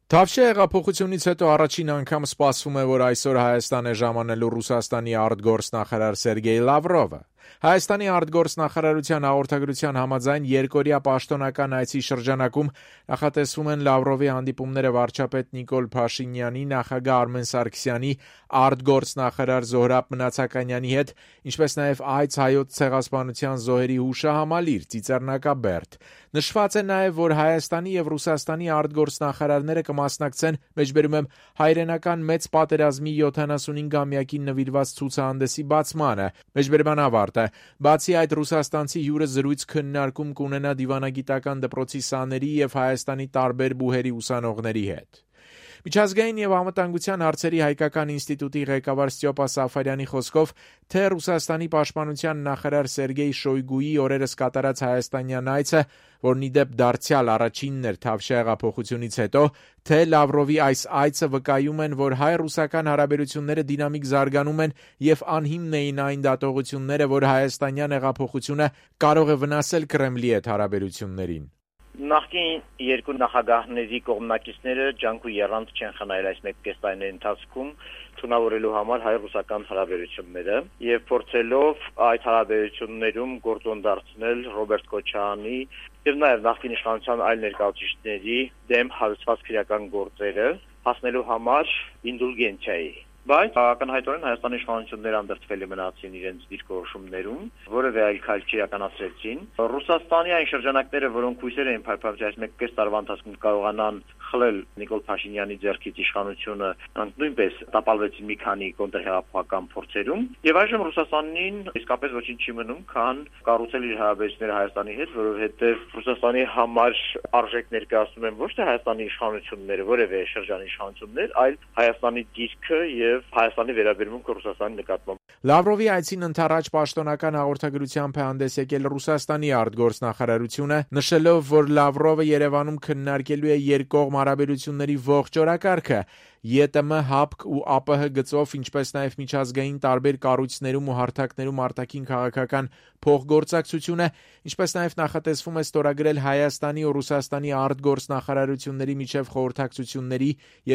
Թավշյա հեղափոխությունից հետո առաջին անգամ սպասվում է, որ այսօր Հայաստան է ժամանելու Ռուսաստանի արտգործնախարար Սերգեյ Լավրովը։ Հայաստանի արտգործնախարարության հաղորդագրության համաձայն երկօրյա պաշտոնական այցի շրջանակում նախատեսվում են Լավրովի հանդիպումները վարչապետ Նիկոլ Փաշինյանի, նախագահ Արմեն Սարգսյանի, արտգործնախարար Զոհրաբ Մնացականյանի հետ, ինչպես նաև այց հայոց ցեղասպանության զոհերի հուշահամալիր Ծիծեռնակաբերդ։ Նշված է նաև, որ Հայաստանի եւ Ռուսաստանի արտգործնախարարները կմասնակցեն, մեջբերում եմ, հայրենական մեծ պատերազմի 75-ամյակին նվիրված ցուցահանդեսի բացմանը, մեջբերման ավարտը։ Բացի այդ, ռուսաստանցի հյուրը զրույց քննարկում կունենա դիվանագիտական դպրոցի սաների եւ Հայաստանի տարբեր բուհերի ուսանողների հետ։ Միջազգային եւ անվտանգության հարցերի հայկական ինստիտուտի ղեկավար Ստյոպա Սաֆարյանի խոսքով, թե Ռուսաստանի պաշտպանության նախարար Սերգեյ Շոյգուի օրերս կատարած հայաստանյան այցը, որն ի դեպ դարձյալ առաջինն էր Թավշյա հեղափոխությունից հետո, թե Լավրովի այս այցը վկայում են, որ հայ-ռուսական հարաբերությունները դինամիկ զարգանում են եւ անհիմն էին այն դատողությունները, որ հայաստանյան հեղափոխությունը կարող է վնասել Կրեմլի հետ հարաբերություններին։ Նախկին երկու նախագահների կողմնակիցները ջանք ու եռանդ չեն խնայել այս մեկ կեստայների ընթացքում թունավորելու համար հայ-ռուսական հարաբերությունները եւ փորձելով այդ հարաբերություններում գործոն դարձնել Ռոբերտ Քոչարյանի եւ նաեւ նախկին իշխանության այլ ներկայացուցիչների դեմ հարուցված քրեական գործերը հասնելու համար ինդուլգենցիայի։ Բայց ակնհայտորեն Հայաստանի իշխանությունները անդրդվելի մնացին իրենց դիրքորոշումներում, որևէ այլ քայլ չիրականացրեցին։ Ռուսաստանի այն շրջանակները, որոնք հույսեր էին փայփայել այս 1.5 տարվա ընթացքում կարողանան խլել Նիկոլ Փաշինյանի ձեռքից իշխանությունը, նույնպես տապալվեցին մի քանի կոնտրհեղափոխական փորձերում, եւ այժմ Ռուսաստանին իսկապես ոչինչ չի մնում, քան կառուցել իր հարաբերությունները Հայաստանի հետ, որովհետեւ Ռուսաստանի համար արժեք ներկայացնում են ոչ թե Հայաստանի իշխանությունները, որևէ շրջանի իշխանություններ, այլ Հայաստանի դիրքը եւ Հայաստանի վերաբերմունքը Ռուսաստանի նկատմամբ։ Լավրովի այցին ընդառաջ պաշտոնական հաղորդագրությամբ է հանդես եկել Ռուսաստանի արտգործնախարարությունը, նշելով, որ Լավրովը Երևանում քննարկելու է երկկողմ հարաբերությունների ողջ օրակարգը, ԵՏՄ, ՀԱՊԿ ու ԱՊՀ գծով, ինչպես նաև միջազգային տարբեր կառույցներում ու հարթակներում արտաքին քաղաքական փոխգործակցությունը, ինչպես նաև նախատեսվում է ստորագրել Հայաստանի ու Ռուսաստանի արտգործնախարարությունների միջև խորհրդակցությունների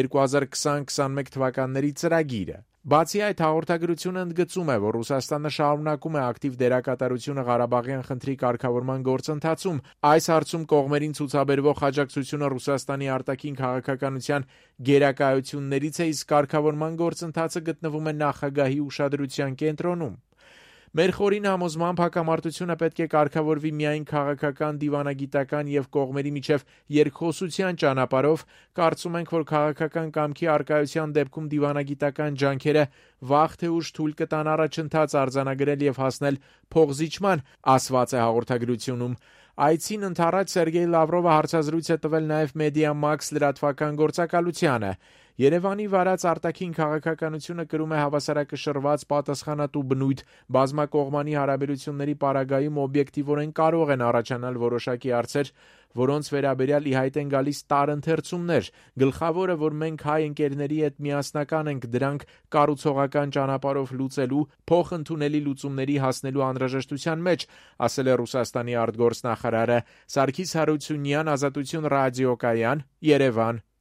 2020-21 թվականների ծրագիրը։ Բացի այդ, հաղորդագրությունը ընդգծում է, որ Ռուսաստանը շարունակում է ակտիվ դերակատարությունը Ղարաբաղյան խնդրի կարգավորման գործընթացում։ Այս հարցում կողմերին ցուցաբերվող աջակցությունը Ռուսաստանի արտաքին քաղաքականության գերակայություններից է, իսկ կարգավորման գործընթացը գտնվում է նախագահի ուշադրության կենտրոնում։ Մեր խորին համոզմամբ հակամարտությունը պետք է կարգավորվի միայն քաղաքական, դիվանագիտական եւ կողմերի միջև երկխոսության ճանապարհով, կարծում ենք, որ քաղաքական կամքի արկայության դեպքում դիվանագիտական ջանքերը վաղ թե ուշ թույլ կտան առաջընթաց արձանագրել եւ հասնել փոխզիջման, ասված է հաղորդագրությունում։ Այցին ընդառաջ Սերգեյ Լավրովը հարցազրույց է տվել նաև Մեդիամաքս լրատվական գործակալությանը։ Երևանի վարած արտաքին քաղաքականությունը կրում է հավասարակշռված պատասխանատու բնույթ, բազմակողմանի հարաբերությունների պարագայում օբյեկտիվորեն կարող են առաջանալ որոշակի հարցեր, որոնց վերաբերյալ ի հայտ են գալիս տարընթերցումներ։ Գլխավորը, որ մենք հայ ընկերների հետ միասնական ենք դրանք կառուցողական ճանապարհով լուծելու, փոխընդունելի լուծումների հասնելու անհրաժեշտության մեջ, ասել է Ռուսաստանի արտգործնախարարը։ Սարգիս Հարությունյան, Ազատություն ռադիոկայան, Երևան։